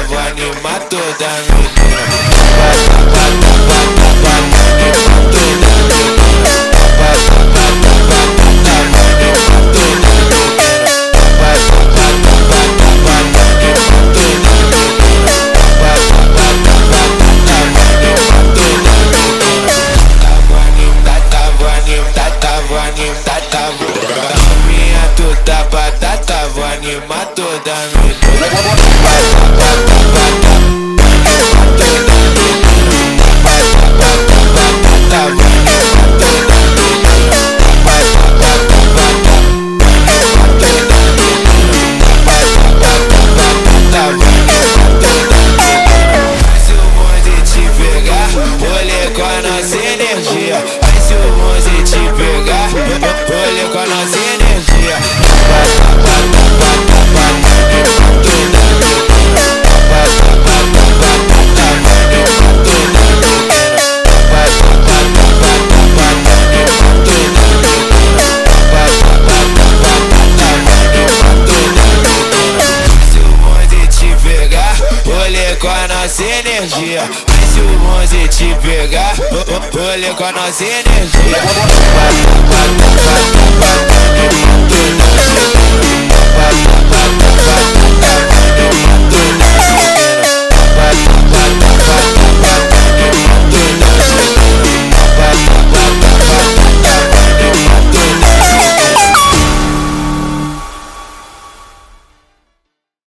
vou animar toda menina. Bata, bata, bata, bata, anima toda menina. Bata, bata, bata, bata, anima toda menina. Bata, bata, bata, bata, anima toda menina. Bata, bata, bata, bata, anima toda menina. Tava animada, minha tu tá batata, vou animar toda menina. Bata, bata, bata, anima toda menina. Bata, bata, bata, vou animar toda menina. Bata, bata, bata, anima toda menina. Bata, bata, bata, vou animar toda menina. Se o bonde te pegar, olha com a nossa energia. Se o bonde te pegar, olha com a nossa energia. Bata, bata, bata, bata, anima toda menina. Bata, bata, bata, bata, anima toda menina. Bata, bata, bata, bata, anima toda menina. Bata, bata, bata, bata, anima toda menina. Se o bonde te pegar, olha com a nossa energia. Se o bonde te pegar, olha com a nossa energia. Bata, bata, bata, bata, anima toda menina. Bata, bata, bata, bata, anima toda menina.